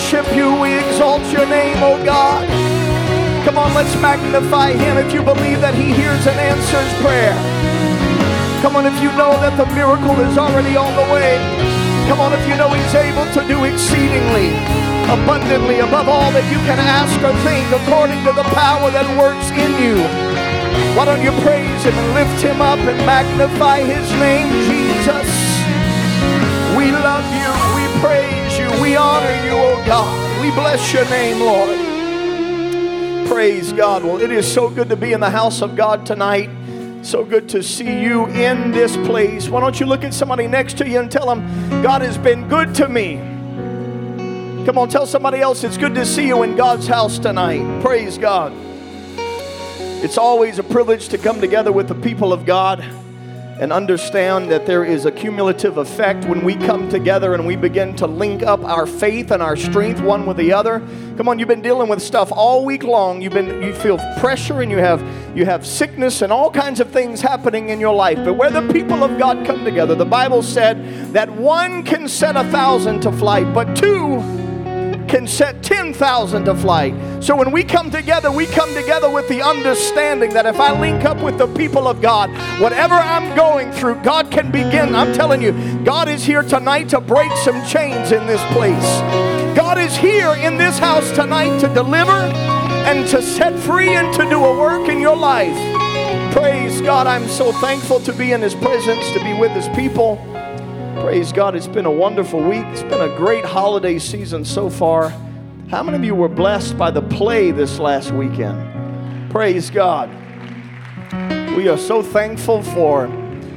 worship you. We exalt your name, oh God. Come on, let's magnify him if you believe that he hears and answers prayer. Come on, if you know that the miracle is already on the way. Come on, if you know he's able to do exceedingly, abundantly, above all that you can ask or think, according to the power that works in you. Why don't you praise him and lift him up and magnify his name, Jesus? We love you, we praise you, we honor you, oh God. We bless your name, Lord. Praise God. Well, it is so good to be in the house of God tonight. So good to see you in this place. Why don't you look at somebody next to you and tell them, God has been good to me. Come on, tell somebody else, it's good to see you in God's house tonight. Praise God. It's always a privilege to come together with the people of God and understand that there is a cumulative effect when we come together and we begin to link up our faith and our strength one with the other. Come on, you've been dealing with stuff all week long. You feel pressure and you have sickness and all kinds of things happening in your life. But where the people of God come together, the Bible said that one can set 1,000 to flight, but two can set 10,000 to flight. So when we come together with the understanding that if I link up with the people of God, whatever I'm going through, God can begin. I'm telling you, God is here tonight to break some chains in this place. God is here in this house tonight to deliver and to set free and to do a work in your life. Praise God. I'm so thankful to be in his presence, to be with his people. Praise God, it's been a wonderful week. It's been a great holiday season so far. How many of you were blessed by the play this last weekend? Praise God. We are so thankful for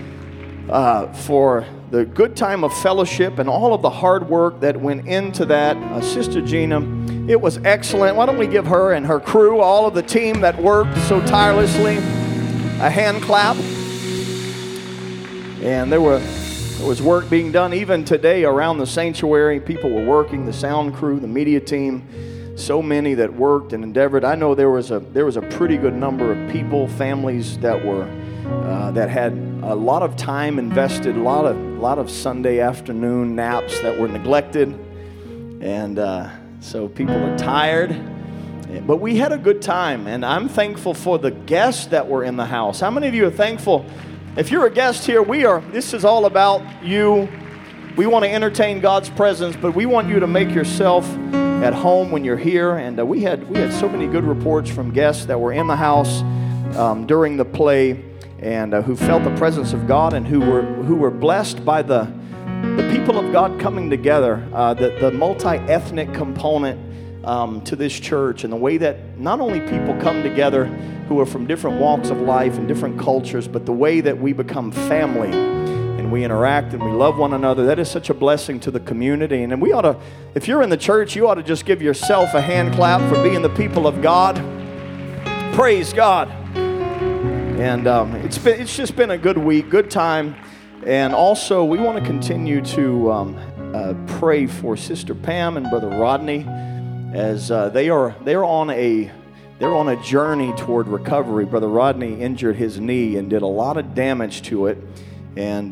the good time of fellowship and all of the hard work that went into that. Sister Gina, it was excellent. Why don't we give her and her crew, all of the team that worked so tirelessly, a hand clap. And there was work being done even today around the sanctuary. People were working, the sound crew, the media team, so many that worked and endeavored. I know there was a pretty good number of people, families that had a lot of time invested, a lot of Sunday afternoon naps that were neglected, and so people are tired. But we had a good time, and I'm thankful for the guests that were in the house. How many of you are thankful? If you're a guest here, this is all about you. We want to entertain God's presence, but we want you to make yourself at home when you're here. And we had so many good reports from guests that were in the house during the play, and who felt the presence of God, and who were blessed by the people of God coming together, the multi-ethnic component to this church, and the way that not only people come together who are from different walks of life and different cultures, but the way that we become family and we interact and we love one another. That is such a blessing to the community. And we ought to, if you're in the church, you ought to just give yourself a hand clap for being the people of God. Praise God. And it's just been a good week, good time. And also, we want to continue to pray for Sister Pam and Brother Rodney, as they're on a journey toward recovery. Brother Rodney injured his knee and did a lot of damage to it, and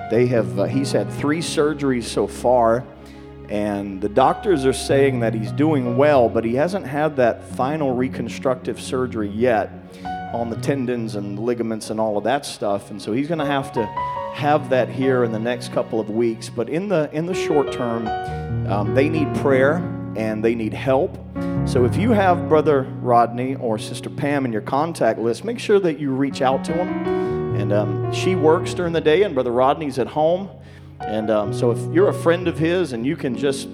he's had 3 surgeries so far, and the doctors are saying that he's doing well, but he hasn't had that final reconstructive surgery yet on the tendons and ligaments and all of that stuff, and so he's going to have that here in the next couple of weeks. But in the short term, they need prayer and they need help. So if you have Brother Rodney or Sister Pam in your contact list, make sure that you reach out to them. And she works during the day, and Brother Rodney's at home. And so if you're a friend of his, and you can just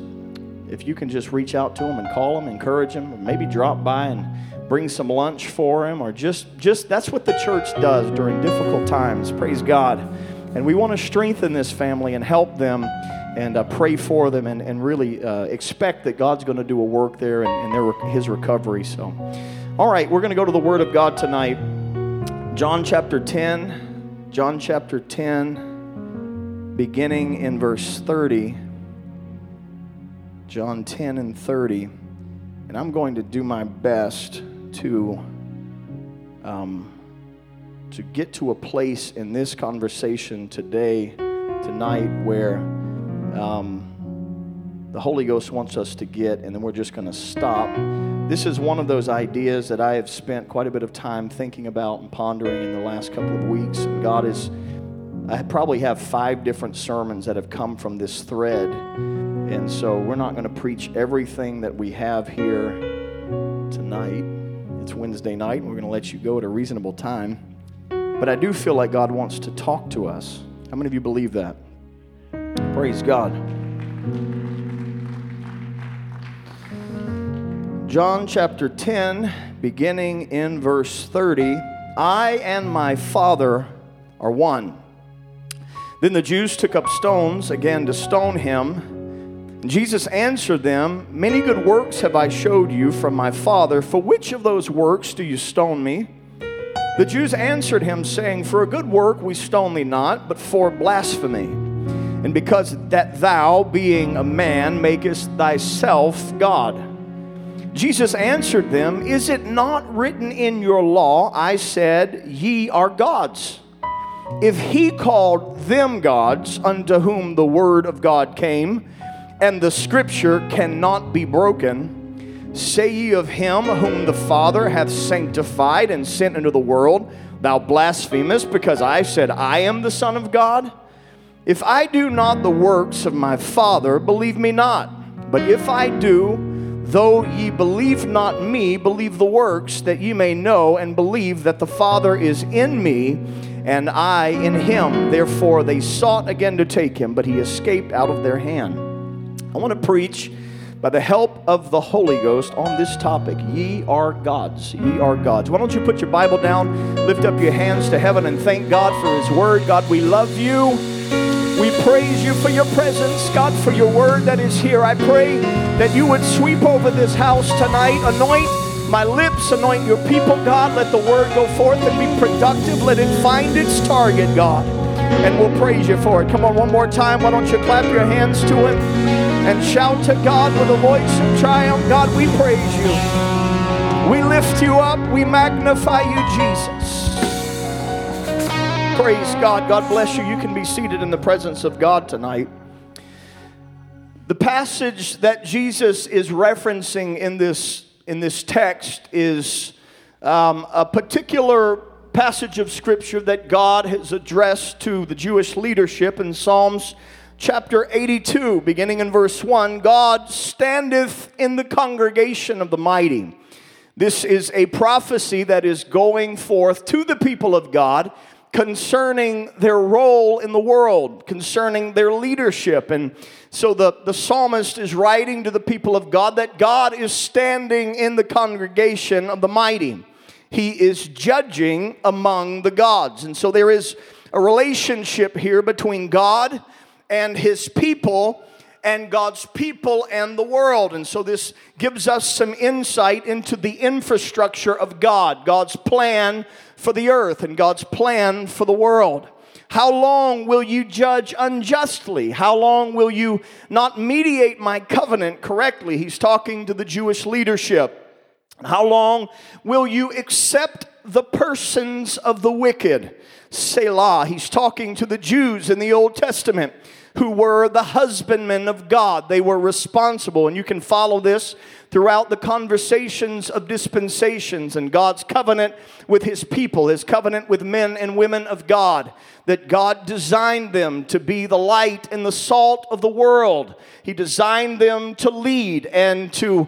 reach out to him and call him, encourage him, or maybe drop by and bring some lunch for him, or just that's what the church does during difficult times. Praise God. And we want to strengthen this family and help them, and pray for them, and really expect that God's going to do a work there in his recovery. So, all right, we're going to go to the Word of God tonight. John chapter 10, beginning in verse 30. John 10 and 30. And I'm going to do my best to get to a place in this conversation tonight, where the Holy Ghost wants us to get, and then we're just going to stop. This is one of those ideas that I have spent quite a bit of time thinking about and pondering in the last couple of weeks. And I probably have 5 different sermons that have come from this thread. And so we're not going to preach everything that we have here tonight. It's Wednesday night, and we're going to let you go at a reasonable time. But I do feel like God wants to talk to us. How many of you believe that? Praise God. John chapter 10, beginning in verse 30, I and my Father are one. Then the Jews took up stones again to stone him. And Jesus answered them, Many good works have I showed you from my Father. For which of those works do you stone me? The Jews answered him, saying, For a good work we stone thee not, but for blasphemy. And because that thou, being a man, makest thyself God. Jesus answered them, Is it not written in your law, I said, Ye are gods? If he called them gods, unto whom the word of God came, and the scripture cannot be broken, say ye of him whom the Father hath sanctified and sent into the world, Thou blasphemest, because I said, I am the Son of God? If I do not the works of my Father, believe me not. But if I do, though ye believe not me, believe the works, that ye may know and believe that the Father is in me, and I in him. Therefore they sought again to take him, but he escaped out of their hand. I want to preach by the help of the Holy Ghost on this topic. Ye are gods. Ye are gods. Why don't you put your Bible down, lift up your hands to heaven, and thank God for his word. God, we love you. We praise you for your presence, God, for your word that is here. I pray that you would sweep over this house tonight. Anoint my lips, anoint your people, God. Let the word go forth and be productive. Let it find its target, God. And we'll praise you for it. Come on, one more time. Why don't you clap your hands to him and shout to God with a voice of triumph. God, we praise you. We lift you up. We magnify you, Jesus. Praise God. God bless you. You can be seated in the presence of God tonight. The passage that Jesus is referencing in this text is a particular passage of Scripture that God has addressed to the Jewish leadership in Psalms chapter 82, beginning in verse 1. God standeth in the congregation of the mighty. This is a prophecy that is going forth to the people of God concerning their role in the world, concerning their leadership. And so the psalmist is writing to the people of God that God is standing in the congregation of the mighty. He is judging among the gods. And so there is a relationship here between God and his people, and God's people and the world. And so this gives us some insight into the infrastructure of God, God's plan for the earth and God's plan for the world. How long will you judge unjustly? How long will you not mediate my covenant correctly? He's talking to the Jewish leadership. How long will you accept the persons of the wicked? Selah. He's talking to the Jews in the Old Testament who were the husbandmen of God. They were responsible, and you can follow this throughout the conversations of dispensations and God's covenant with his people, his covenant with men and women of God, that God designed them to be the light and the salt of the world. He designed them to lead and to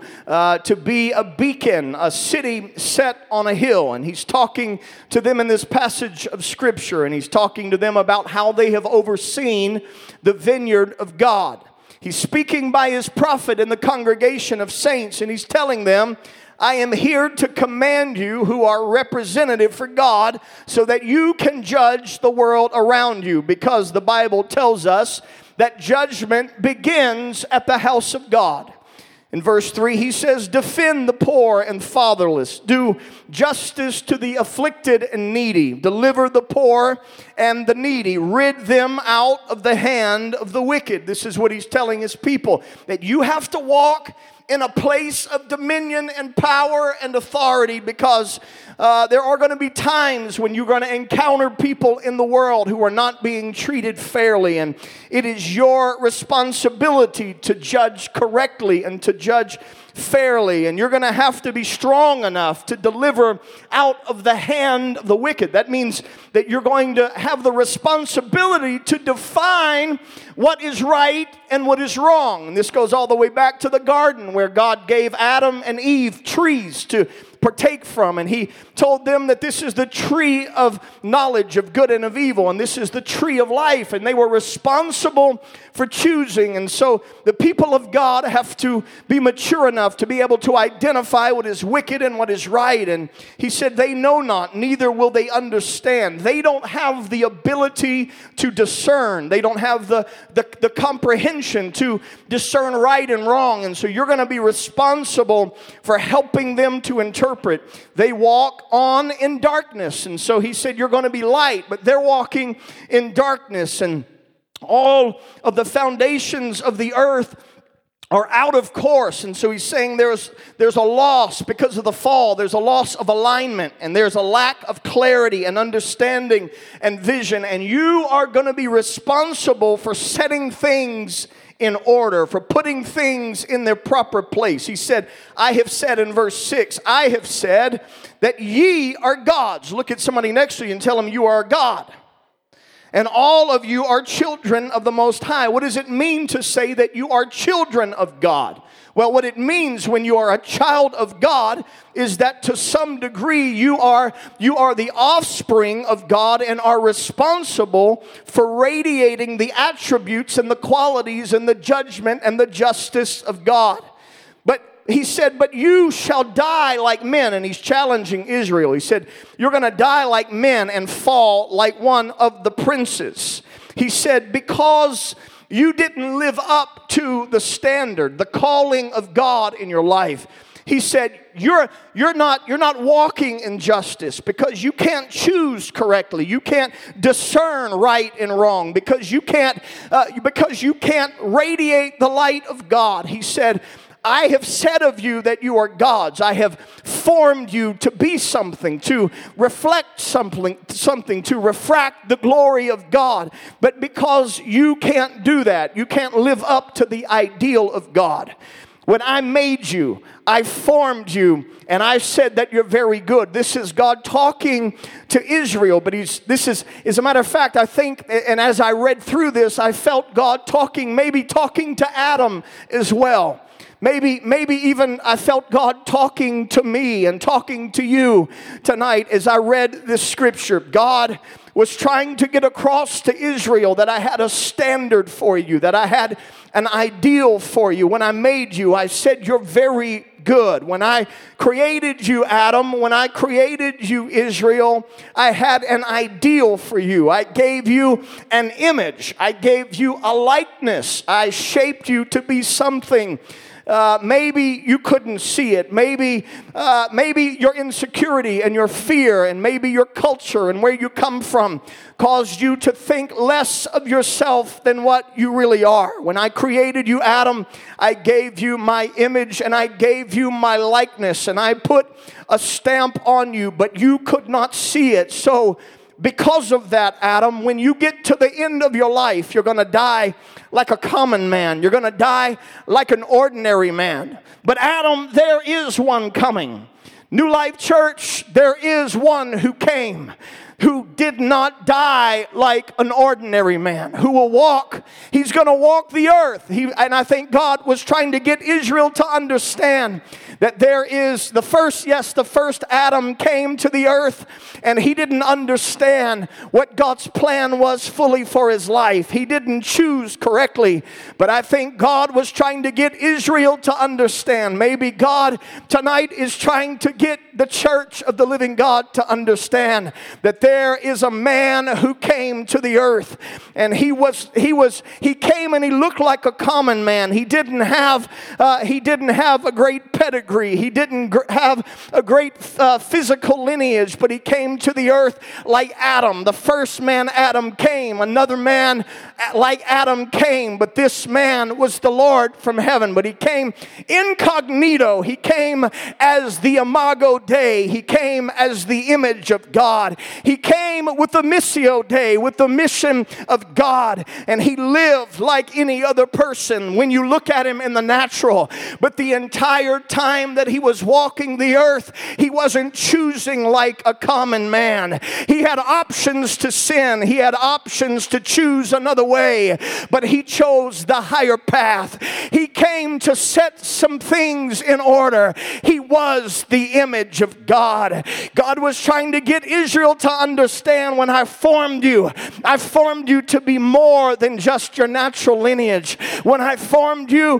be a beacon, a city set on a hill. And he's talking to them in this passage of Scripture, and he's talking to them about how they have overseen the vineyard of God. He's speaking by his prophet in the congregation of saints, and he's telling them, I am here to command you who are representative for God so that you can judge the world around you, because the Bible tells us that judgment begins at the house of God. In verse 3, he says, defend the poor and fatherless. Do justice to the afflicted and needy. Deliver the poor and the needy. Rid them out of the hand of the wicked. This is what he's telling his people, that you have to walk in a place of dominion and power and authority, because there are going to be times when you're going to encounter people in the world who are not being treated fairly, and it is your responsibility to judge correctly and to judge fairly, and you're going to have to be strong enough to deliver out of the hand of the wicked. That means that you're going to have the responsibility to define what is right and what is wrong. And this goes all the way back to the garden, where God gave Adam and Eve trees to partake from, and he told them that this is the tree of knowledge of good and of evil, and this is the tree of life, and they were responsible for choosing. And so the people of God have to be mature enough to be able to identify what is wicked and what is right. And he said they know not, neither will they understand. They don't have the ability to discern. They don't have the comprehension to discern right and wrong. And so you're going to be responsible for helping them to interpret. They walk on in darkness. And so he said you're going to be light, but they're walking in darkness. And all of the foundations of the earth are out of course. And so he's saying there's a loss because of the fall. There's a loss of alignment, and there's a lack of clarity and understanding and vision. And you are going to be responsible for setting things in order, for putting things in their proper place. He said, I have said in verse 6, I have said that ye are gods. Look at somebody next to you and tell them you are a God. And all of you are children of the Most High. What does it mean to say that you are children of God? Well, what it means when you are a child of God is that to some degree you are the offspring of God and are responsible for radiating the attributes and the qualities and the judgment and the justice of God. But he said, but you shall die like men. And he's challenging Israel. He said, you're going to die like men and fall like one of the princes. He said, because you didn't live up to the standard, the calling of God in your life. He said, you're not walking in justice because you can't choose correctly. You can't discern right and wrong because you can't radiate the light of God. He said, I have said of you that you are gods. I have formed you to be something, to reflect something, to refract the glory of God. But because you can't do that, you can't live up to the ideal of God. When I made you, I formed you, and I said that you're very good. This is God talking to Israel, but as a matter of fact, I think, and as I read through this, I felt God maybe talking to Adam as well. Maybe even I felt God talking to me and talking to you tonight as I read this scripture. God was trying to get across to Israel that I had a standard for you, that I had an ideal for you. When I made you, I said you're very good. When I created you, Adam, when I created you, Israel, I had an ideal for you. I gave you an image. I gave you a likeness. I shaped you to be something. Maybe you couldn't see it. Maybe your insecurity and your fear and maybe your culture and where you come from caused you to think less of yourself than what you really are. When I created you, Adam, I gave you my image and I gave you my likeness and I put a stamp on you, but you could not see it. So because of that, Adam, when you get to the end of your life, you're going to die like a common man. You're going to die like an ordinary man. But Adam, there is one coming. New Life Church, there is one who came, who did not die like an ordinary man, who will walk. He's going to walk the earth. And I think God was trying to get Israel to understand that there is the first Adam came to the earth and he didn't understand what God's plan was fully for his life. He didn't choose correctly. But I think God was trying to get Israel to understand. Maybe God tonight is trying to get the church of the living God to understand that there is a man who came to the earth and he came and he looked like a common man. He didn't have a great pedigree. pedigree. He didn't have a great physical lineage, but he came to the earth like Adam. The first man, Adam, came. Another man like Adam came, but this man was the Lord from heaven. But he came incognito. He came as the Imago Dei. He came as the image of God. He came with the Missio Dei, with the mission of God. And he lived like any other person when you look at him in the natural. But the entire time that he was walking the earth, he wasn't choosing like a common man. He had options to sin. He had options to choose another way. But he chose the higher path. He came to set some things in order. He was the image of God. God was trying to get Israel to understand, when I formed you to be more than just your natural lineage. When I formed you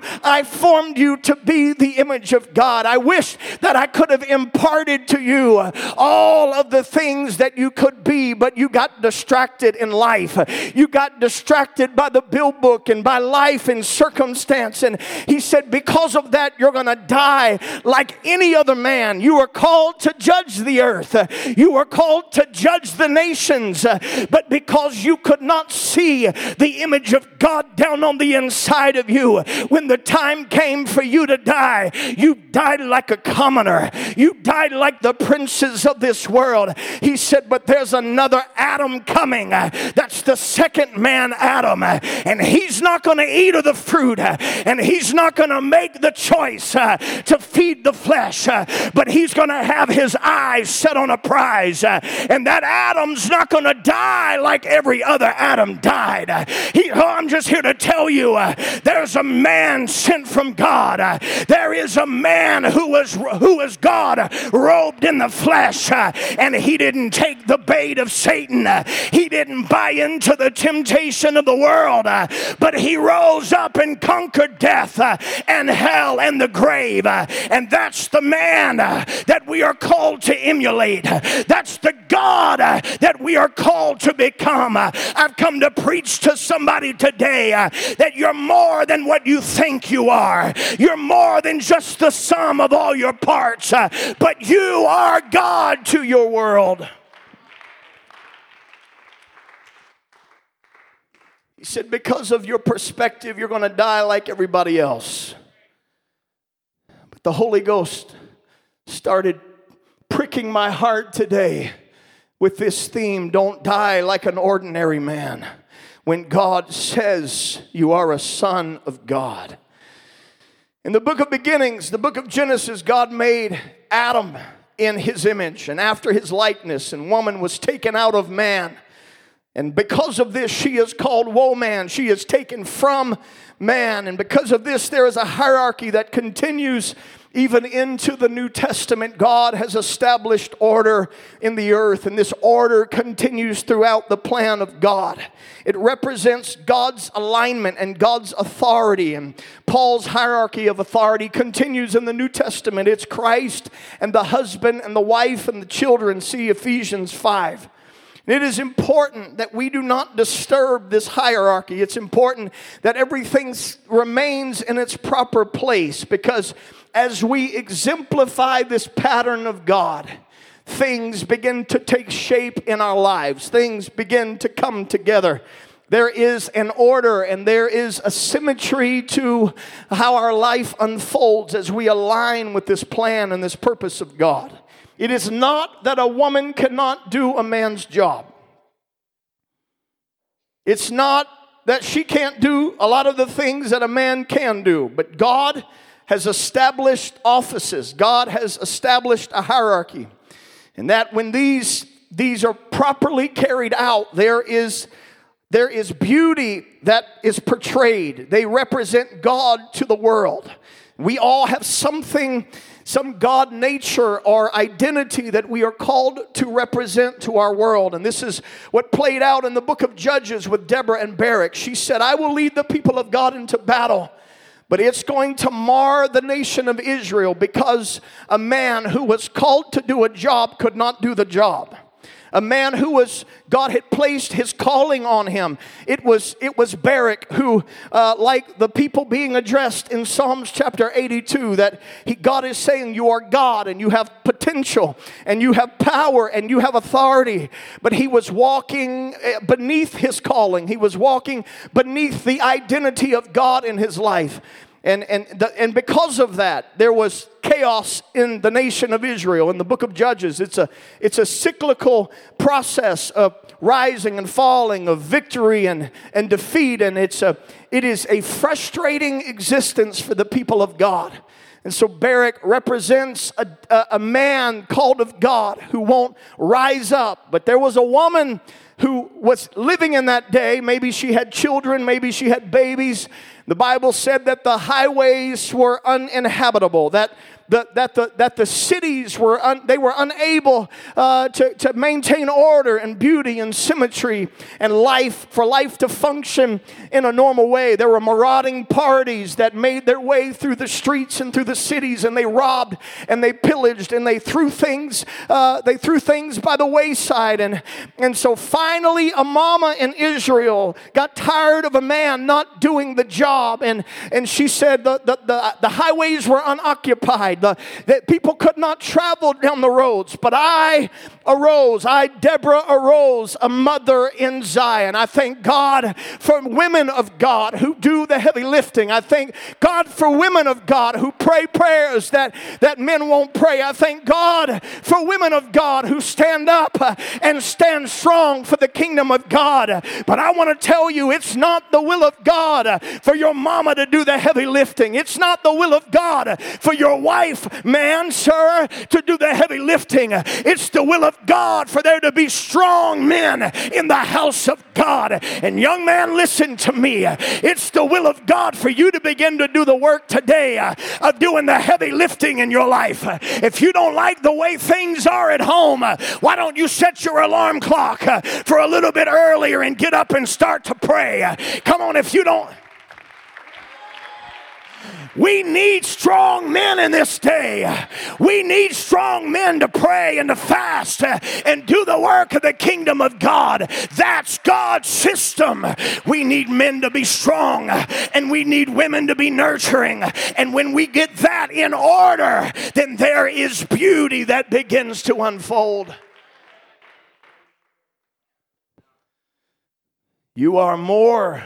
to be the image of God. I wish that I could have imparted to you all of the things that you could be, but you got distracted in life. You got distracted by the bill book and by life and circumstance. And he said, because of that, you're going to die like any other man. You are called to judge the earth. You are called to judge the nations. But because you could not see the image of God down on the inside of you, when the time came for you to die, you died like a commoner. You died like the princes of this world. He said, but there's another Adam coming. That's the second man, Adam. And he's not going to eat of the fruit. And he's not going to make the choice to feed the flesh. But he's going to have his eyes set on a prize. And that Adam's not going to die like every other Adam died. I'm just here to tell you, there's a man sent from God. There is a man who was God robed in the flesh. And he didn't take the bait of Satan. He didn't buy into the temptation of the world. But he rose up and conquered death and hell and the grave. And that's the man that we are called to emulate. That's the God that we are called to become. I've come to preach to somebody today that you're more than what you think you are. You're more than just the sum of all your parts, but you are God to your world. He said, because of your perspective, you're going to die like everybody else. But the Holy Ghost started pricking my heart today with this theme, don't die like an ordinary man. When God says you are a son of God. In the book of beginnings, the book of Genesis, God made Adam in his image and after his likeness, and woman was taken out of man. And because of this, she is called woman. She is taken from man. And because of this, there is a hierarchy that continues even into the New Testament. God has established order in the earth, and this order continues throughout the plan of God. It represents God's alignment and God's authority, and Paul's hierarchy of authority continues in the New Testament. It's Christ and the husband and the wife and the children. See Ephesians 5. It is important that we do not disturb this hierarchy. It's important that everything remains in its proper place, because as we exemplify this pattern of God, things begin to take shape in our lives. Things begin to come together. There is an order and there is a symmetry to how our life unfolds as we align with this plan and this purpose of God. It is not that a woman cannot do a man's job. It's not that she can't do a lot of the things that a man can do. But God has established offices. God has established a hierarchy. And that when these are properly carried out, there is beauty that is portrayed. They represent God to the world. We all have something, some God nature or identity that we are called to represent to our world. And this is what played out in the book of Judges with Deborah and Barak. She said, I will lead the people of God into battle, but it's going to mar the nation of Israel because a man who was called to do a job could not do the job. A man God had placed his calling on him. It was Barak who, like the people being addressed in Psalms chapter 82, that God is saying, you are God and you have potential and you have power and you have authority. But he was walking beneath his calling. He was walking beneath the identity of God in his life. And because of that, there was chaos in the nation of Israel. In the book of Judges, it's a cyclical process of rising and falling, of victory and defeat, and it is a frustrating existence for the people of God. And so Barak represents a man called of God who won't rise up. But there was a woman who was living in that day. Maybe she had children, maybe she had babies. The Bible said that the highways were uninhabitable, that the cities were unable to maintain order and beauty and symmetry and for life to function in a normal way. There were marauding parties that made their way through the streets and through the cities, and they robbed and they pillaged and they threw things by the wayside. And so finally a mama in Israel got tired of a man not doing the job, and she said the highways were unoccupied. That people could not travel down the roads. But Deborah arose, a mother in Zion. I thank God for women of God who do the heavy lifting. I thank God for women of God who pray prayers that men won't pray. I thank God for women of God who stand up and stand strong for the kingdom of God. But I want to tell you, it's not the will of God for your mama to do the heavy lifting. It's not the will of God for your wife, man, sir, to do the heavy lifting. It's the will of God for there to be strong men in the house of God. And young man, listen to me. It's the will of God for you to begin to do the work today of doing the heavy lifting in your life. If you don't like the way things are at home, why don't you set your alarm clock for a little bit earlier and get up and start to pray? Come on, if you don't. We need strong men in this day. We need strong men to pray and to fast and do the work of the kingdom of God. That's God's system. We need men to be strong, and we need women to be nurturing. And when we get that in order, then there is beauty that begins to unfold. You are more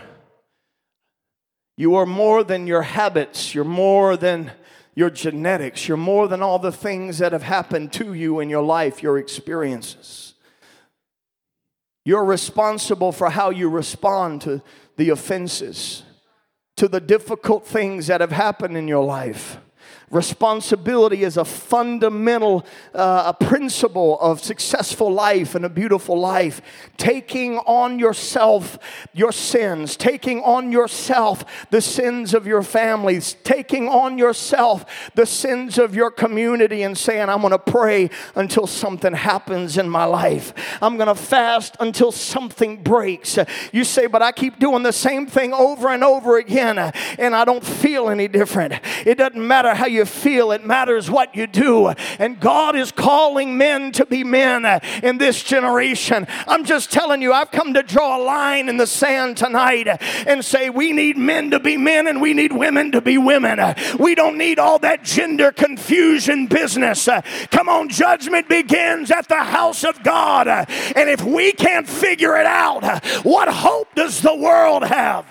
than your habits. You're more than your genetics. You're more than all the things that have happened to you in your life, your experiences. You're responsible for how you respond to the offenses, to the difficult things that have happened in your life. Responsibility is a fundamental principle of successful life and a beautiful life. Taking on yourself your sins, taking on yourself the sins of your families, taking on yourself the sins of your community, and saying, I'm going to pray until something happens in my life. I'm going to fast until something breaks. You say, but I keep doing the same thing over and over again, and I don't feel any different. It doesn't matter how you feel, it matters what you do. And God is calling men to be men in this generation. I'm just telling you, I've come to draw a line in the sand tonight and say we need men to be men and we need women to be women. We don't need all that gender confusion business. Come on, judgment begins at the house of God. And if we can't figure it out, what hope does the world have?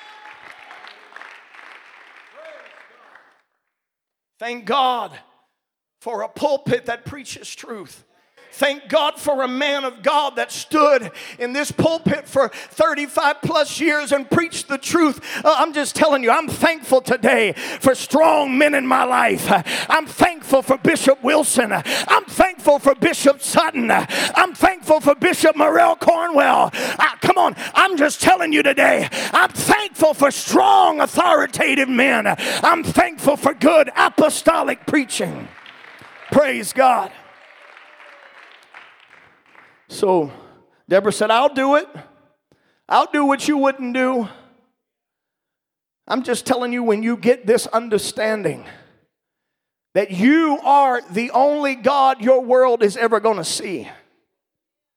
Thank God for a pulpit that preaches truth. Thank God for a man of God that stood in this pulpit for 35 plus years and preached the truth. I'm just telling you, I'm thankful today for strong men in my life. I'm thankful for Bishop Wilson. I'm thankful for Bishop Sutton. I'm thankful for Bishop Morrell Cornwell. Come on, I'm just telling you today, I'm thankful for strong, authoritative men. I'm thankful for good apostolic preaching. Praise God. So Deborah said, I'll do it. I'll do what you wouldn't do. I'm just telling you, when you get this understanding that you are the only God your world is ever going to see.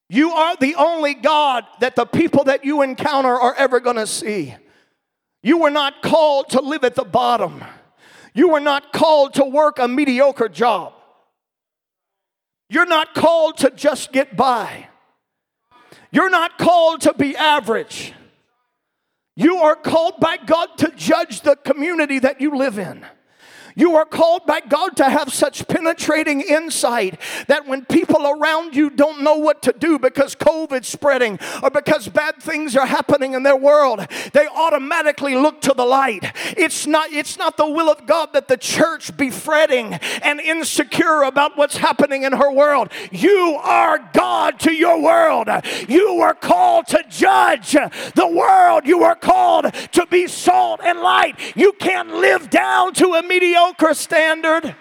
You are the only God that the people that you encounter are ever going to see. You were not called to live at the bottom. You were not called to work a mediocre job. You're not called to just get by. You're not called to be average. You are called by God to judge the community that you live in. You are called by God to have such penetrating insight that when people around you don't know what to do because COVID's spreading or because bad things are happening in their world, they automatically look to the light. It's not the will of God that the church be fretting and insecure about what's happening in her world. You are God to your world. You are called to judge the world. You are called to be salt and light. You can't live down to a mediocre standard.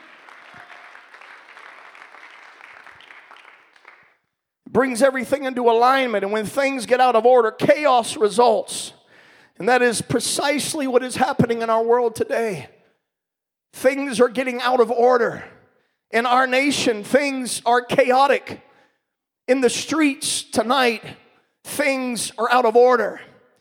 Brings everything into alignment, and when things get out of order, chaos results. And that is precisely what is happening in our world today. Things are getting out of order. In our nation, things are chaotic. In the streets tonight, things are out of order.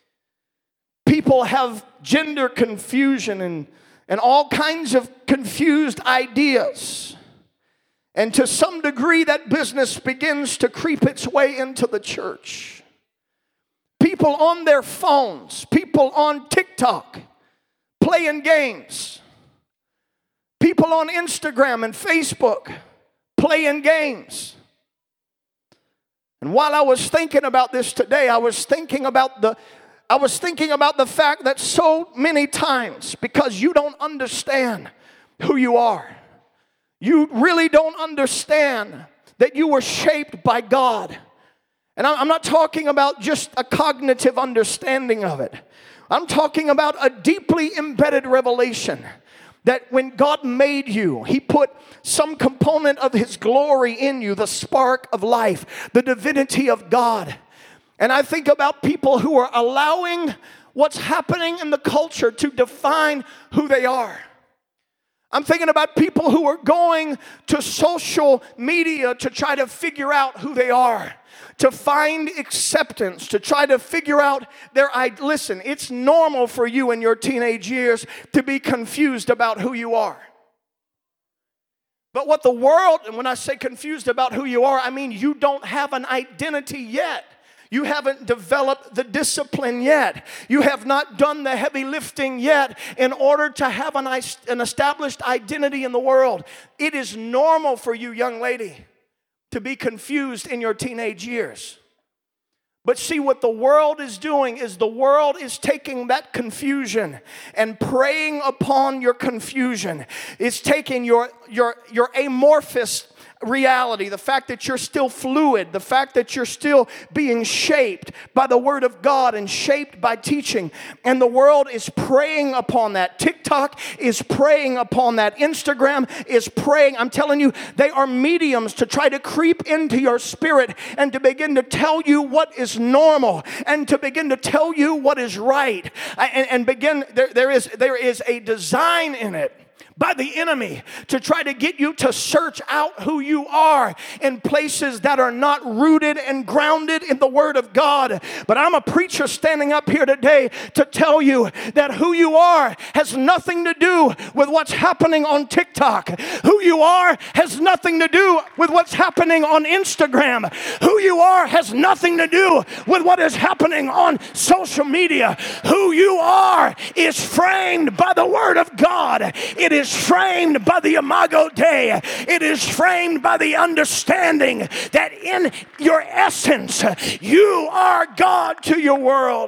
People have gender confusion and all kinds of confused ideas. And to some degree, that business begins to creep its way into the church. People on their phones, people on TikTok, playing games. People on Instagram and Facebook, playing games. And while I was thinking about this today, I was thinking about the fact that so many times, because you don't understand who you are, you really don't understand that you were shaped by God. And I'm not talking about just a cognitive understanding of it. I'm talking about a deeply embedded revelation that when God made you, He put some component of His glory in you, the spark of life, the divinity of God. And I think about people who are allowing what's happening in the culture to define who they are. I'm thinking about people who are going to social media to try to figure out who they are, to find acceptance, to try to figure out listen, it's normal for you in your teenage years to be confused about who you are. But what the world, and when I say confused about who you are, I mean you don't have an identity yet. You haven't developed the discipline yet. You have not done the heavy lifting yet in order to have an established identity in the world. It is normal for you, young lady, to be confused in your teenage years. But see, what the world is doing is the world is taking that confusion and preying upon your confusion. It's taking your amorphous reality, the fact that you're still fluid, the fact that you're still being shaped by the Word of God and shaped by teaching. And the world is preying upon that. TikTok is preying upon that. Instagram is preying. I'm telling you, they are mediums to try to creep into your spirit and to begin to tell you what is normal and to begin to tell you what is right. There is a design in it by the enemy to try to get you to search out who you are in places that are not rooted and grounded in the Word of God. But I'm a preacher standing up here today to tell you that who you are has nothing to do with what's happening on TikTok. Who you are has nothing to do with what's happening on Instagram. Who you are has nothing to do with what is happening on social media. Who you are is framed by the Word of God. It is framed by the Imago Dei. It is framed by the understanding that in your essence, you are God to your world.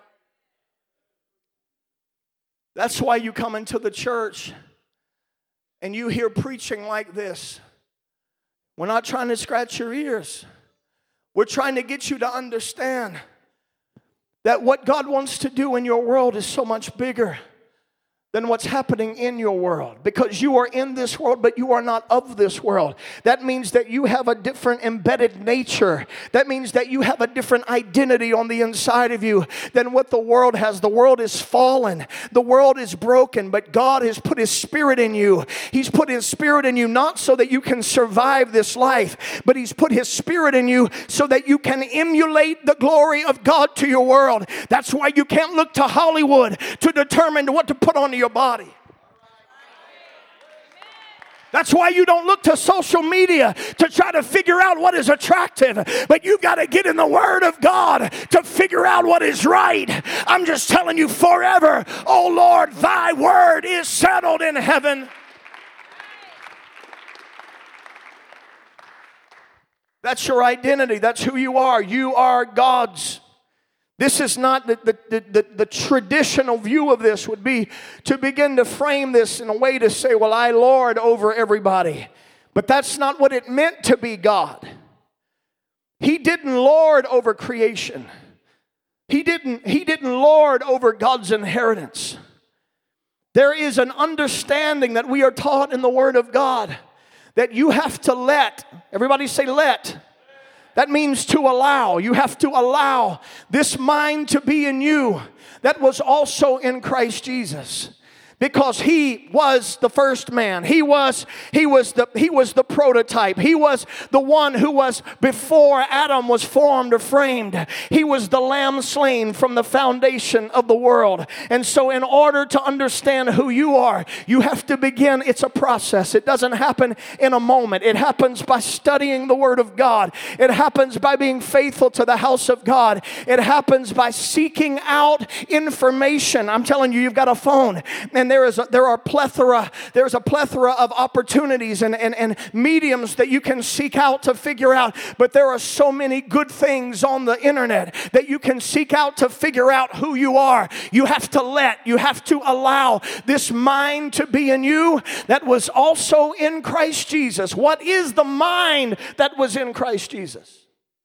That's why you come into the church and you hear preaching like this. We're not trying to scratch your ears. We're trying to get you to understand that what God wants to do in your world is so much bigger than what's happening in your world, because you are in this world, but you are not of this world. That means that you have a different embedded nature. That means that you have a different identity on the inside of you than what the world has. The world is fallen. The world is broken, but God has put His Spirit in you. He's put His Spirit in you not so that you can survive this life, but He's put His Spirit in you so that you can emulate the glory of God to your world. That's why you can't look to Hollywood to determine what to put on your body. That's why you don't look to social media to try to figure out what is attractive, but you got to get in the Word of God to figure out what is right. I'm just telling you, forever, oh Lord, Thy Word is settled in heaven. That's your identity. That's who you are. You are God's. This is not the traditional view of this would be to begin to frame this in a way to say, well, I lord over everybody. But that's not what it meant to be God. He didn't lord over creation. He didn't lord over God's inheritance. There is an understanding that we are taught in the Word of God that you have to let, everybody say let. That means to allow. You have to allow this mind to be in you that was also in Christ Jesus. Because He was the first man. He was the prototype. He was the one who was before Adam was formed or framed. He was the lamb slain from the foundation of the world. And so in order to understand who you are, you have to begin. It's a process. It doesn't happen in a moment. It happens by studying the Word of God. It happens by being faithful to the house of God. It happens by seeking out information. I'm telling you, you've got a phone, and there's a plethora of opportunities and mediums that you can seek out to figure out. But there are so many good things on the internet that you can seek out to figure out who you are. You have to allow this mind to be in you that was also in Christ Jesus. What is the mind that was in Christ Jesus?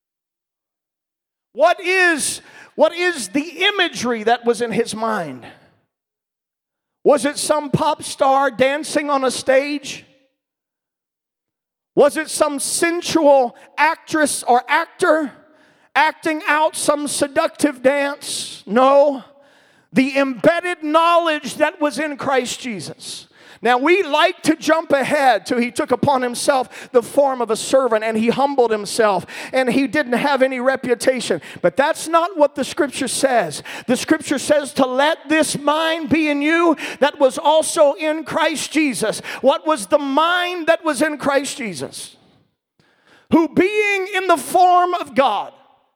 What is the imagery that was in His mind? Was it some pop star dancing on a stage? Was it some sensual actress or actor acting out some seductive dance? No. The embedded knowledge that was in Christ Jesus. Now, we like to jump ahead to He took upon Himself the form of a servant and He humbled Himself and He didn't have any reputation. But that's not what the Scripture says. The Scripture says to let this mind be in you that was also in Christ Jesus. What was the mind that was in Christ Jesus? Who being in the form of God,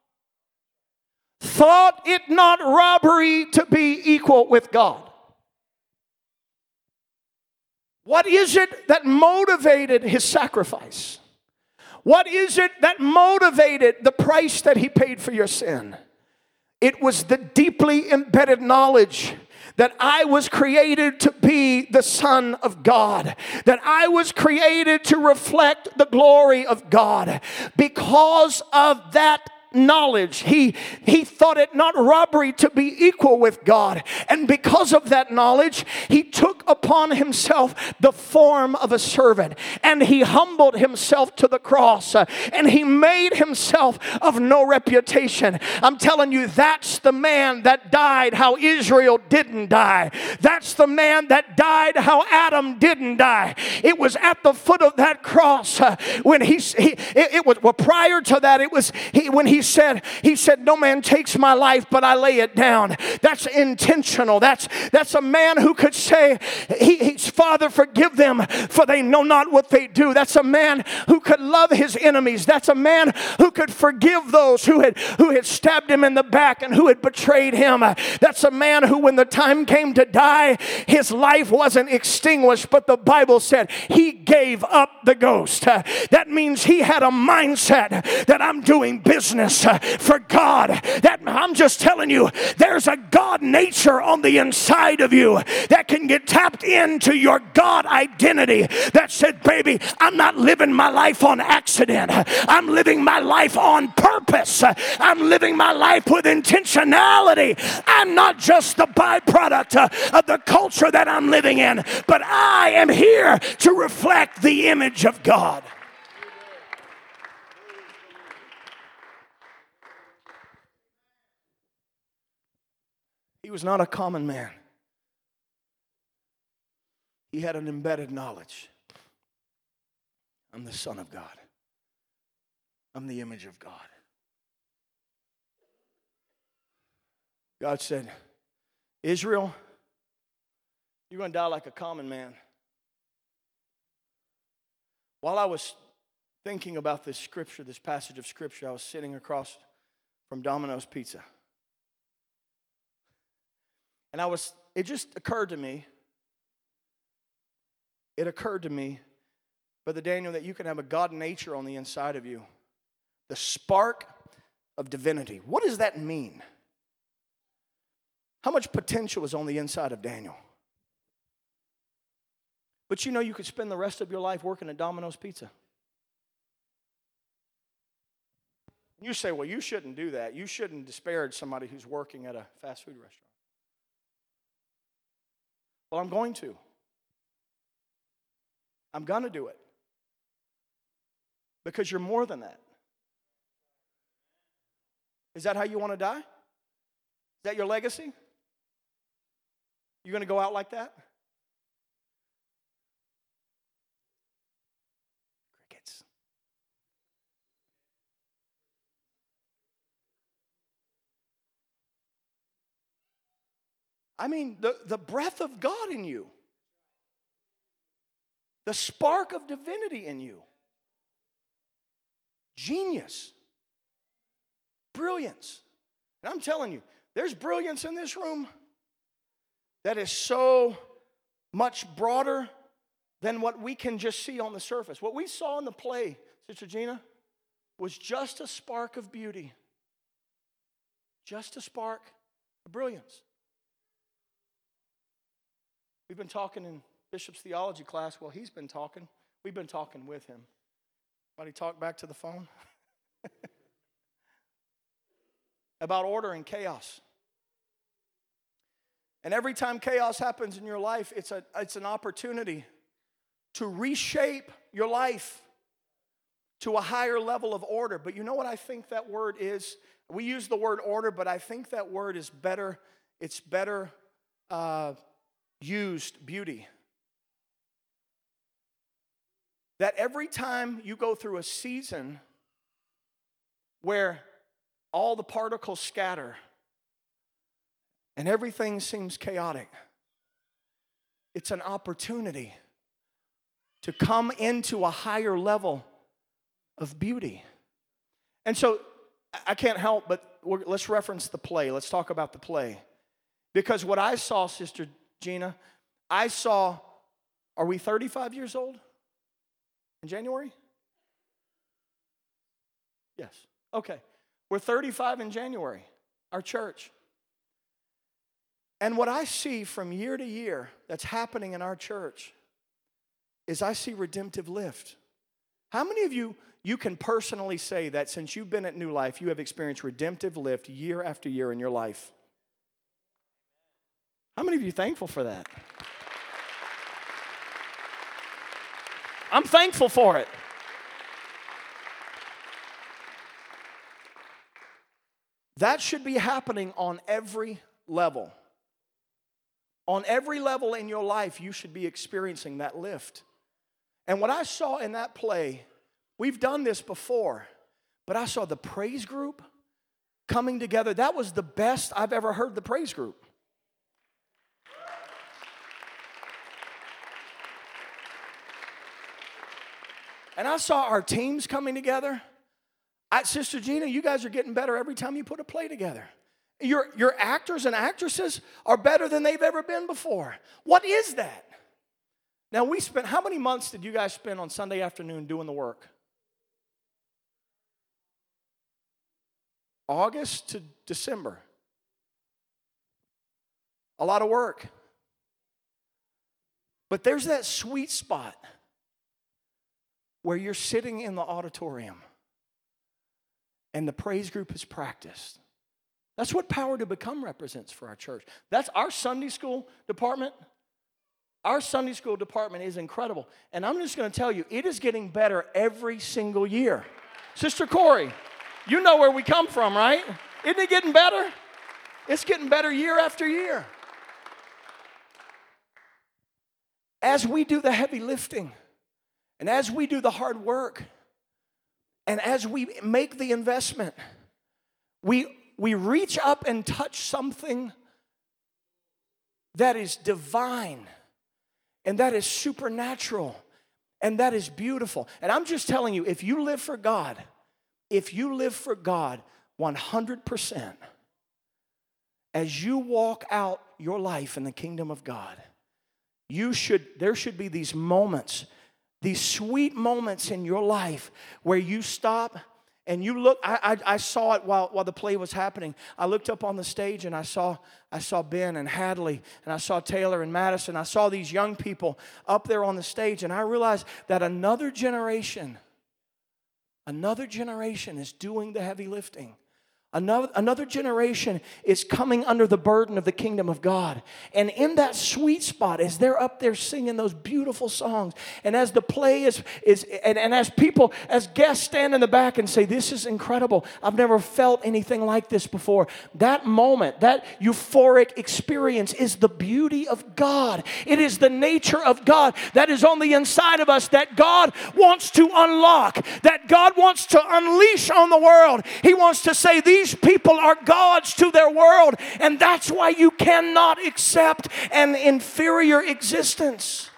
thought it not robbery to be equal with God. What is it that motivated His sacrifice? What is it that motivated the price that He paid for your sin? It was the deeply embedded knowledge that I was created to be the Son of God, that I was created to reflect the glory of God. Because of that knowledge, he thought it not robbery to be equal with God. And because of that knowledge, He took upon Himself the form of a servant. And He humbled Himself to the cross. And He made Himself of no reputation. I'm telling you, that's the man that died how Israel didn't die. That's the man that died how Adam didn't die. It was at the foot of that cross when prior to that, it was when He said, no man takes my life, but I lay it down. That's intentional. That's a man who could say, Father, forgive them, for they know not what they do. That's a man who could love his enemies. That's a man who could forgive those who had stabbed him in the back and who had betrayed him. That's a man who, when the time came to die, his life wasn't extinguished, but the Bible said he gave up the ghost. That means he had a mindset that I'm doing business purpose for God. That I'm just telling you, there's a God nature on the inside of you that can get tapped into your God identity that said, baby, I'm not living my life on accident. I'm living my life on purpose. I'm living my life with intentionality. I'm not just the byproduct of the culture that I'm living in, but I am here to reflect the image of God. He was not a common man. He had an embedded knowledge. I'm the Son of God. I'm the image of God. God said, Israel, you're going to die like a common man. While I was thinking about this scripture, this passage of scripture, I was sitting across from Domino's Pizza. And it just occurred to me, Brother Daniel, that you can have a God nature on the inside of you. The spark of divinity. What does that mean? How much potential is on the inside of Daniel? But you know you could spend the rest of your life working at Domino's Pizza. You say, well, you shouldn't do that. You shouldn't disparage somebody who's working at a fast food restaurant. Well, I'm going to. I'm going to do it. Because you're more than that. Is that how you want to die? Is that your legacy? You're going to go out like that? Crickets. I mean, the breath of God in you. The spark of divinity in you. Genius. Brilliance. And I'm telling you, there's brilliance in this room that is so much broader than what we can just see on the surface. What we saw in the play, Sister Gina, was just a spark of beauty. Just a spark of brilliance. We've been talking in Bishop's theology class. Well, he's been talking. We've been talking with him. Somebody talk back to the phone? About order and chaos. And every time chaos happens in your life, it's an opportunity to reshape your life to a higher level of order. But you know what I think that word is? We use the word order, but I think that word is better. It's better used beauty. That every time you go through a season where all the particles scatter and everything seems chaotic, it's an opportunity to come into a higher level of beauty. And so I can't help but let's reference the play. Let's talk about the play. Because what I saw, Sister Gina, are we 35 years old in January? Yes. Okay. We're 35 in January, our church. And what I see from year to year that's happening in our church is I see redemptive lift. How many of you can personally say that since you've been at New Life, you have experienced redemptive lift year after year in your life? How many of you are thankful for that? I'm thankful for it. That should be happening on every level. On every level in your life, you should be experiencing that lift. And what I saw in that play, we've done this before, but I saw the praise group coming together. That was the best I've ever heard the praise group. And I saw our teams coming together. Sister Gina, you guys are getting better every time you put a play together. Your actors and actresses are better than they've ever been before. What is that? Now, how many months did you guys spend on Sunday afternoon doing the work? August to December. A lot of work. But there's that sweet spot where you're sitting in the auditorium and the praise group is practiced. That's what Power to Become represents for our church. That's our Sunday school department. Our Sunday school department is incredible. And I'm just going to tell you, it is getting better every single year. Sister Corey, you know where we come from, right? Isn't it getting better? It's getting better year after year. As we do the heavy lifting, and as we do the hard work, and as we make the investment, we reach up and touch something that is divine, and that is supernatural, and that is beautiful. And I'm just telling you, if you live for God 100%, as you walk out your life in the kingdom of God, there should be these moments, these sweet moments in your life where you stop and you look. I saw it while the play was happening. I looked up on the stage and I saw Ben and Hadley, and I saw Taylor and Madison. I saw these young people up there on the stage, and I realized that another generation is doing the heavy lifting. Another generation is coming under the burden of the kingdom of God. And in that sweet spot, as they're up there singing those beautiful songs, and as the play is as guests stand in the back and say, "This is incredible. I've never felt anything like this before." That moment, that euphoric experience is the beauty of God. It is the nature of God that is on the inside of us, that God wants to unlock, that God wants to unleash on the world. He wants to say, these people are gods to their world, and that's why you cannot accept an inferior existence.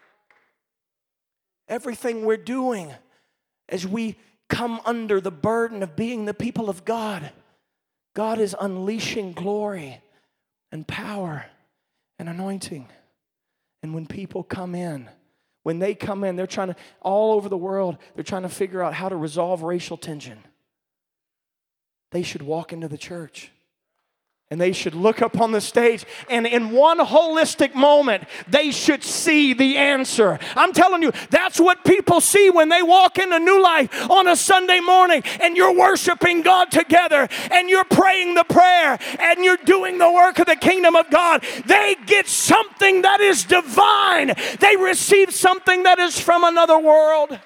Everything we're doing as we come under the burden of being the people of God, God is unleashing glory and power and anointing. And when people come in, they're trying to, all over the world, they're trying to figure out how to resolve racial tension. They should walk into the church. And they should look up on the stage, and in one holistic moment, they should see the answer. I'm telling you, that's what people see when they walk into New Life on a Sunday morning, and you're worshiping God together, and you're praying the prayer, and you're doing the work of the kingdom of God. They get something that is divine. They receive something that is from another world. And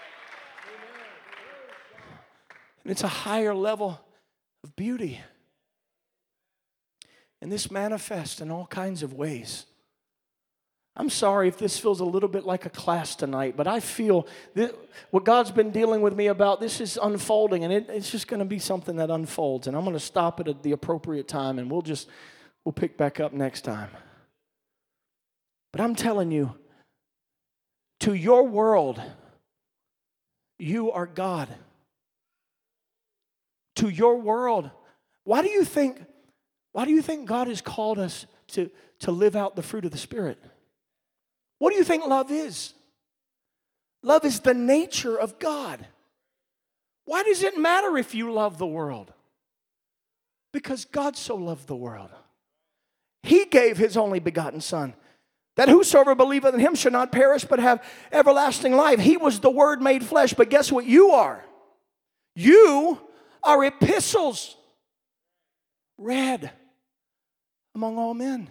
it's a higher level of beauty. And this manifests in all kinds of ways. I'm sorry if this feels a little bit like a class tonight, but I feel that what God's been dealing with me about, this is unfolding, and it's just going to be something that unfolds. And I'm going to stop it at the appropriate time, and we'll pick back up next time. But I'm telling you, to your world, you are God. To your world. Why do you think God has called us to live out the fruit of the Spirit? What do you think love is? Love is the nature of God. Why does it matter if you love the world? Because God so loved the world. He gave His only begotten Son, that whosoever believeth in Him should not perish but have everlasting life. He was the Word made flesh, but guess what you are? You are epistles read among all men.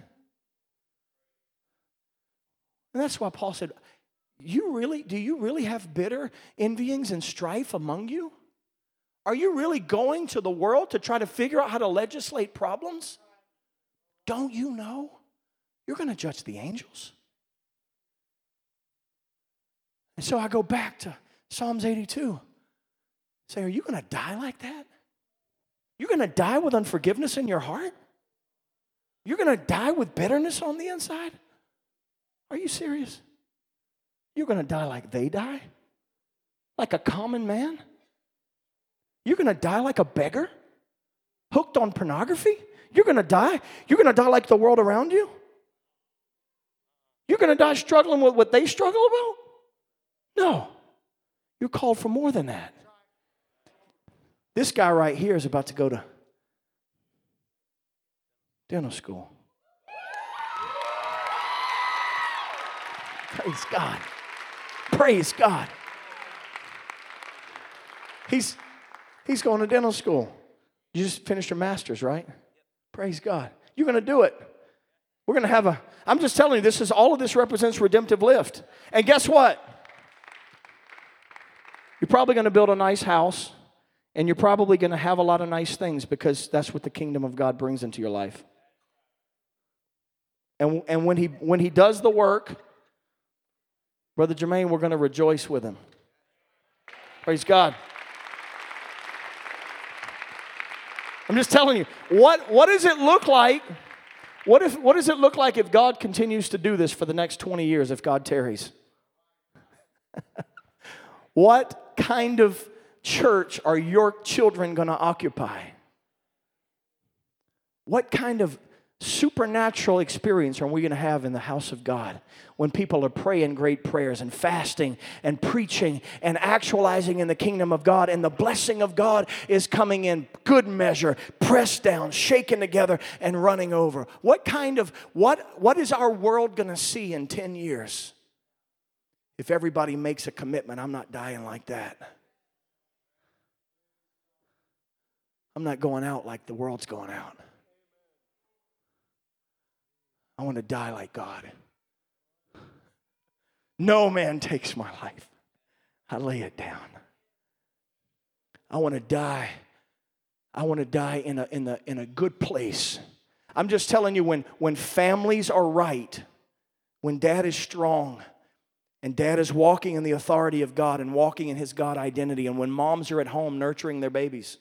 And that's why Paul said, do you really have bitter envyings and strife among you? Are you really going to the world to try to figure out how to legislate problems? Don't you know you're going to judge the angels? And so I go back to Psalms 82. Say, are you going to die like that? You're going to die with unforgiveness in your heart? You're going to die with bitterness on the inside? Are you serious? You're going to die like they die? Like a common man? You're going to die like a beggar? Hooked on pornography? You're going to die? You're going to die like the world around you? You're going to die struggling with what they struggle about? No. You're called for more than that. This guy right here is about to go to dental school. Praise God. Praise God. He's going to dental school. You just finished your master's, right? Praise God. You're going to do it. We're going to have I'm just telling you, all of this represents Redemptive Lift. And guess what? You're probably going to build a nice house, and you're probably going to have a lot of nice things because that's what the kingdom of God brings into your life. And when he does the work, Brother Jermaine, we're going to rejoice with him. Praise God. I'm just telling you, what does it look like? What does it look like if God continues to do this for the next 20 years, if God tarries? What kind of church are your children going to occupy? What kind of supernatural experience are we going to have in the house of God when people are praying great prayers and fasting and preaching and actualizing in the kingdom of God, and the blessing of God is coming in good measure, pressed down, shaken together, and running over? What is our world going to see in 10 years if everybody makes a commitment? I'm not dying like that. I'm not going out like the world's going out. I want to die like God. No man takes my life. I lay it down. I want to die. I want to die in a good place. I'm just telling you, when families are right, when dad is strong, and dad is walking in the authority of God and walking in his God identity, and when moms are at home nurturing their babies,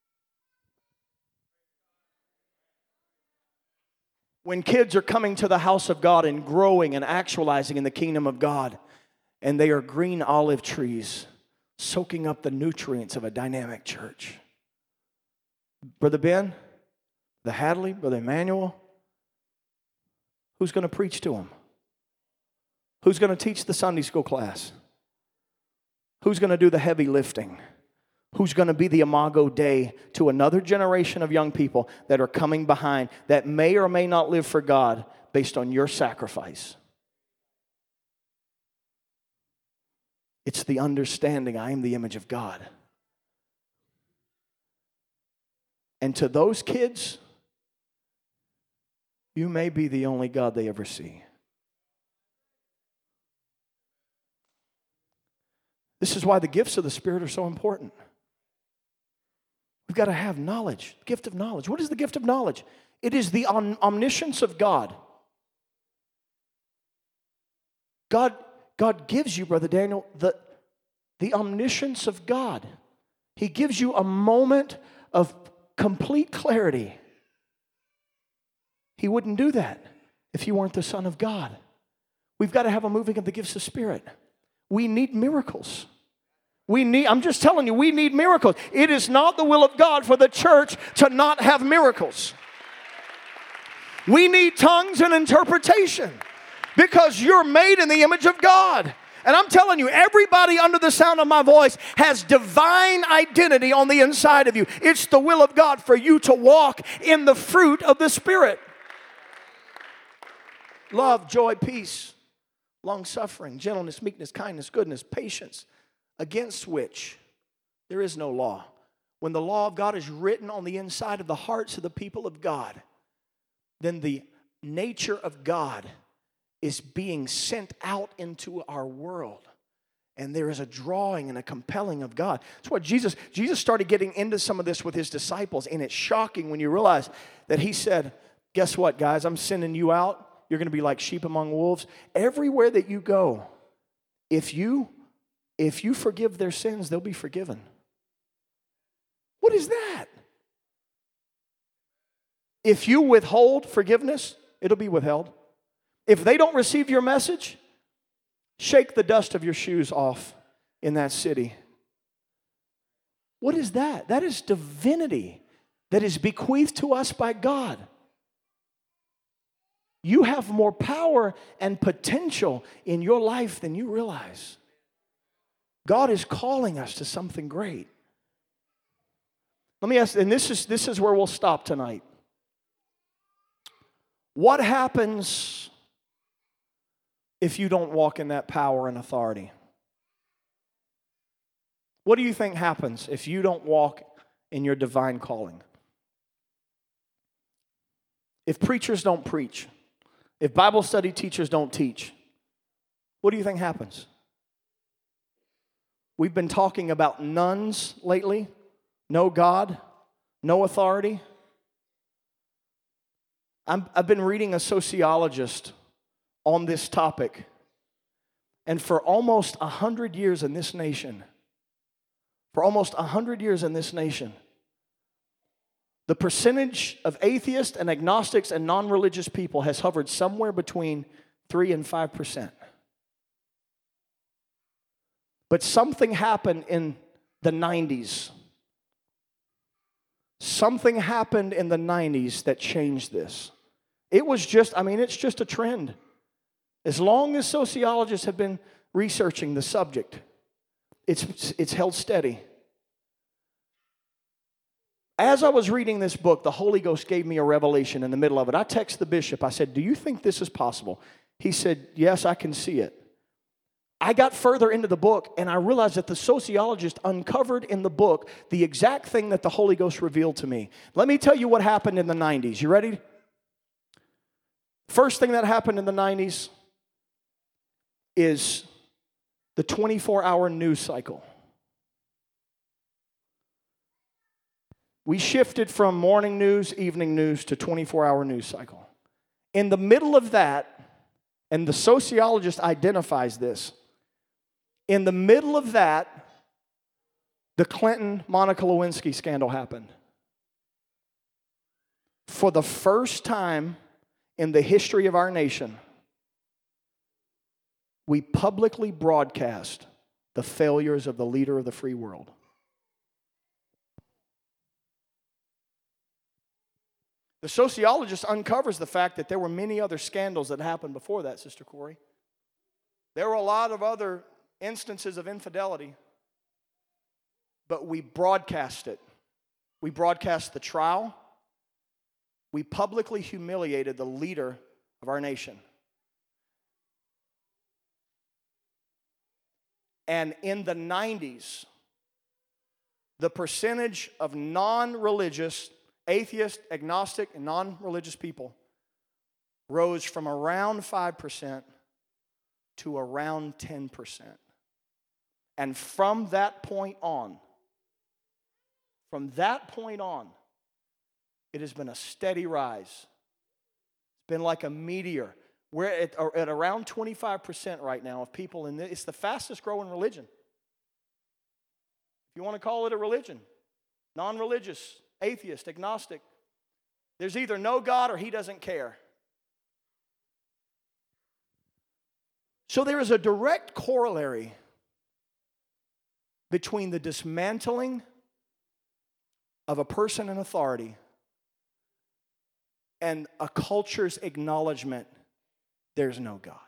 when kids are coming to the house of God and growing and actualizing in the kingdom of God, and they are green olive trees soaking up the nutrients of a dynamic church. Brother Ben, the Hadley, Brother Emmanuel, who's going to preach to them? Who's going to teach the Sunday school class? Who's going to do the heavy lifting? Who's going to be the imago Dei to another generation of young people that are coming behind that may or may not live for God based on your sacrifice? It's the understanding I am the image of God. And to those kids, you may be the only God they ever see. This is why the gifts of the Spirit are so important. We've got to have knowledge, gift of knowledge. What is the gift of knowledge? It is the omniscience of God. God gives you, Brother Daniel, the omniscience of God. He gives you a moment of complete clarity. He wouldn't do that if you weren't the Son of God. We've got to have a moving of the gifts of Spirit. We need miracles. I'm just telling you, we need miracles. It is not the will of God for the church to not have miracles. We need tongues and interpretation because you're made in the image of God. And I'm telling you, everybody under the sound of my voice has divine identity on the inside of you. It's the will of God for you to walk in the fruit of the Spirit. Love, joy, peace, long-suffering, gentleness, meekness, kindness, goodness, patience, against which there is no law. When the law of God is written on the inside of the hearts of the people of God, then the nature of God is being sent out into our world. And there is a drawing and a compelling of God. That's why Jesus started getting into some of this with his disciples. And it's shocking when you realize that he said, guess what, guys? I'm sending you out. You're going to be like sheep among wolves. Everywhere that you go, if you forgive their sins, they'll be forgiven. What is that? If you withhold forgiveness, it'll be withheld. If they don't receive your message, shake the dust of your shoes off in that city. What is that? That is divinity that is bequeathed to us by God. You have more power and potential in your life than you realize. God is calling us to something great. Let me ask, and this is where we'll stop tonight. What happens if you don't walk in that power and authority? What do you think happens if you don't walk in your divine calling? If preachers don't preach, if Bible study teachers don't teach, what do you think happens? We've been talking about nuns lately. No God, no authority. I've been reading a sociologist on this topic. And for almost 100 years in this nation, the percentage of atheists and agnostics and non-religious people has hovered somewhere between 3 and 5%. But something happened in the 90s. Something happened in the 90s that changed this. It's just a trend. As long as sociologists have been researching the subject, it's held steady. As I was reading this book, the Holy Ghost gave me a revelation in the middle of it. I texted the bishop. I said, "Do you think this is possible?" He said, "Yes, I can see it." I got further into the book, and I realized that the sociologist uncovered in the book the exact thing that the Holy Ghost revealed to me. Let me tell you what happened in the 90s. You ready? First thing that happened in the 90s is the 24-hour news cycle. We shifted from morning news, evening news to 24-hour news cycle. In the middle of that, and the sociologist identifies this, in the middle of that, the Clinton-Monica Lewinsky scandal happened. For the first time in the history of our nation, we publicly broadcast the failures of the leader of the free world. The sociologist uncovers the fact that there were many other scandals that happened before that, Sister Corey. There were a lot of other instances of infidelity, but we broadcast it. We broadcast the trial. We publicly humiliated the leader of our nation. And in the 90s, the percentage of non-religious, atheist, agnostic, and non-religious people rose from around 5% to around 10%. And from that point on, it has been a steady rise. It's been like a meteor. We're at around 25% right now of people in this. It's the fastest growing religion. If you want to call it a religion, non-religious, atheist, agnostic. There's either no God or he doesn't care. So there is a direct corollary between the dismantling of a person in authority and a culture's acknowledgement there's no God.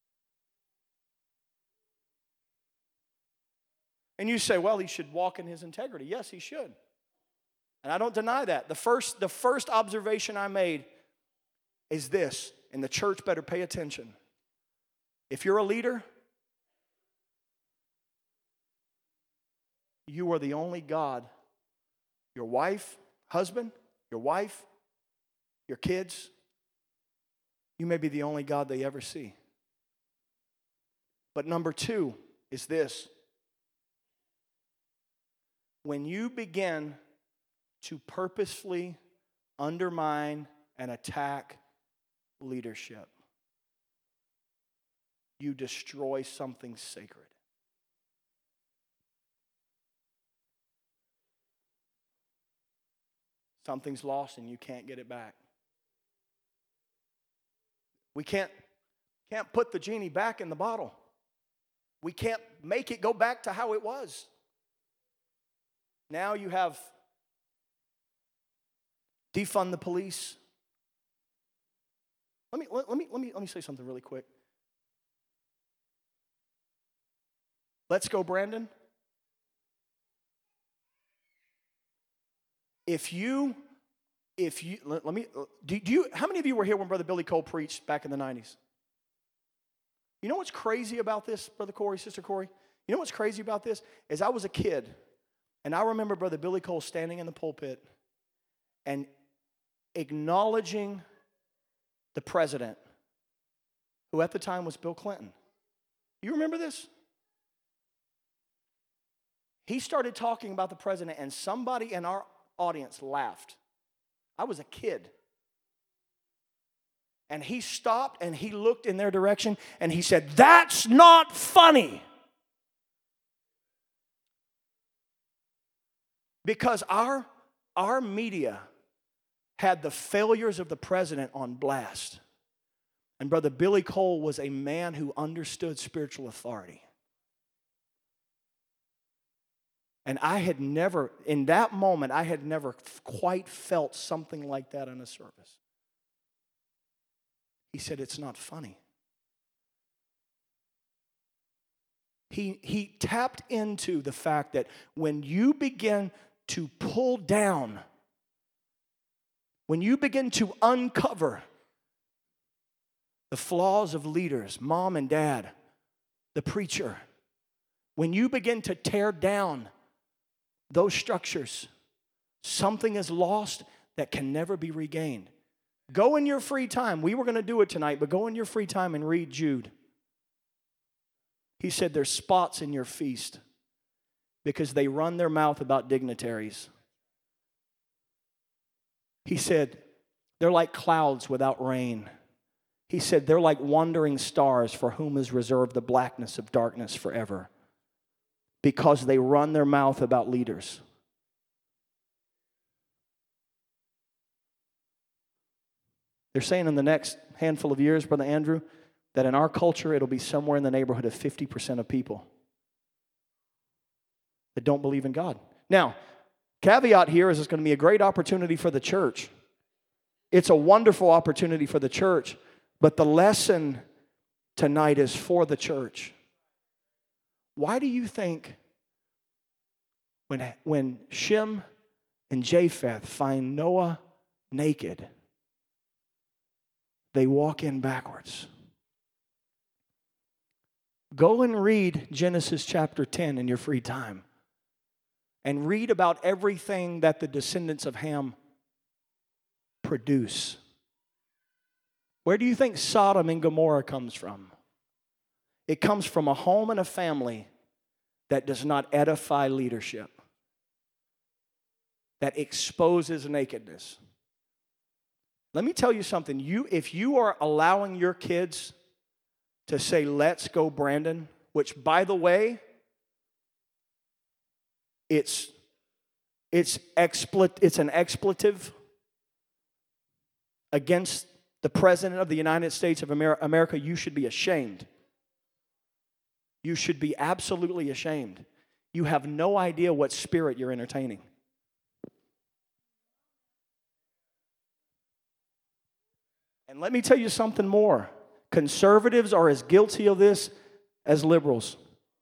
And you say, well, he should walk in his integrity. Yes, he should. And I don't deny that. The first observation I made is this, and the church better pay attention. If you're a leader, you are the only God. Your wife, husband, your wife, your kids, you may be the only God they ever see. But number two is this. When you begin to purposefully undermine and attack leadership, you destroy something sacred. Something's lost and you can't get it back. We can't put the genie back in the bottle. We can't make it go back to how it was. Now you have defund the police. Let me say something really quick. Let's Go Brandon. how many of you were here when Brother Billy Cole preached back in the 90s? You know what's crazy about this, Brother Corey, Sister Corey? You know what's crazy about this? Is I was a kid, and I remember Brother Billy Cole standing in the pulpit and acknowledging the president, who at the time was Bill Clinton. You remember this? He started talking about the president, and somebody in our audience laughed. I was a kid. And he stopped and he looked in their direction and he said, "That's not funny." Because our media had the failures of the president on blast. And Brother Billy Cole was a man who understood spiritual authority. And in that moment, I had never quite felt something like that in a service. He said, "It's not funny." He tapped into the fact that when you begin to pull down, when you begin to uncover the flaws of leaders, mom and dad, the preacher, when you begin to tear down those structures, something is lost that can never be regained. Go in your free time. We were going to do it tonight, but go in your free time and read Jude. He said there's spots in your feast because they run their mouth about dignitaries. He said they're like clouds without rain. He said they're like wandering stars for whom is reserved the blackness of darkness forever, because they run their mouth about leaders. They're saying in the next handful of years, Brother Andrew, that in our culture it'll be somewhere in the neighborhood of 50% of people that don't believe in God. Now, caveat here is it's going to be a great opportunity for the church. It's a wonderful opportunity for the church, but the lesson tonight is for the church. Why do you think when Shem and Japheth find Noah naked, they walk in backwards? Go and read Genesis chapter 10 in your free time and read about everything that the descendants of Ham produce. Where do you think Sodom and Gomorrah comes from? It comes from a home and a family that does not edify leadership, that exposes nakedness. Let me tell you something. If you are allowing your kids to say, "Let's go, Brandon," which, by the way, it's an expletive against the President of the United States of America, you should be ashamed. You should be absolutely ashamed. You have no idea what spirit you're entertaining. And let me tell you something more. Conservatives are as guilty of this as liberals.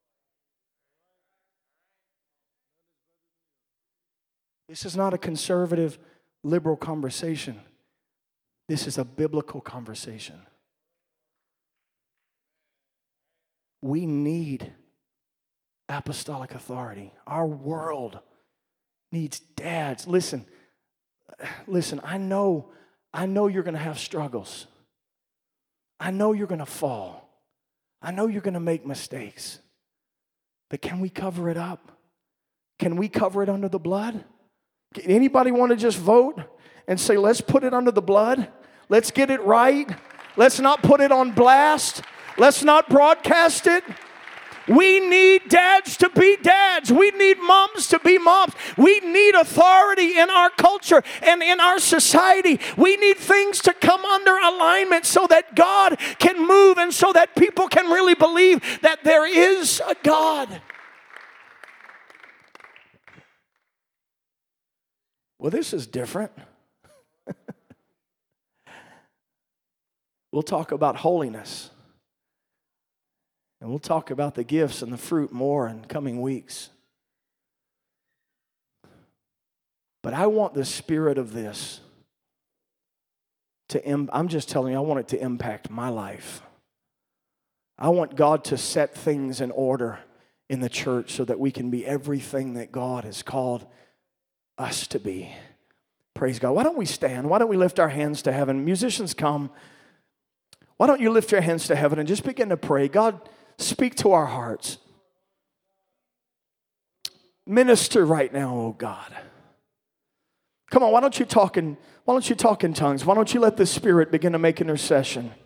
This is not a conservative, liberal conversation. This is a biblical conversation. We need apostolic authority. Our world needs dads. Listen, I know you're going to have struggles. I know you're going to fall. I know you're going to make mistakes. But can we cover it up? Can we cover it under the blood? Anybody want to just vote and say, "Let's put it under the blood. Let's get it right. Let's not put it on blast. Let's not broadcast it." We need dads to be dads. We need moms to be moms. We need authority in our culture and in our society. We need things to come under alignment so that God can move and so that people can really believe that there is a God. Well, this is different. We'll talk about holiness. And we'll talk about the gifts and the fruit more in coming weeks. But I want the spirit of this I'm just telling you, I want it to impact my life. I want God to set things in order in the church so that we can be everything that God has called us to be. Praise God. Why don't we stand? Why don't we lift our hands to heaven? Musicians, come. Why don't you lift your hands to heaven and just begin to pray? God, speak to our hearts. Minister right now, oh God. Come on, why don't you talk in tongues? Why don't you let the Spirit begin to make intercession?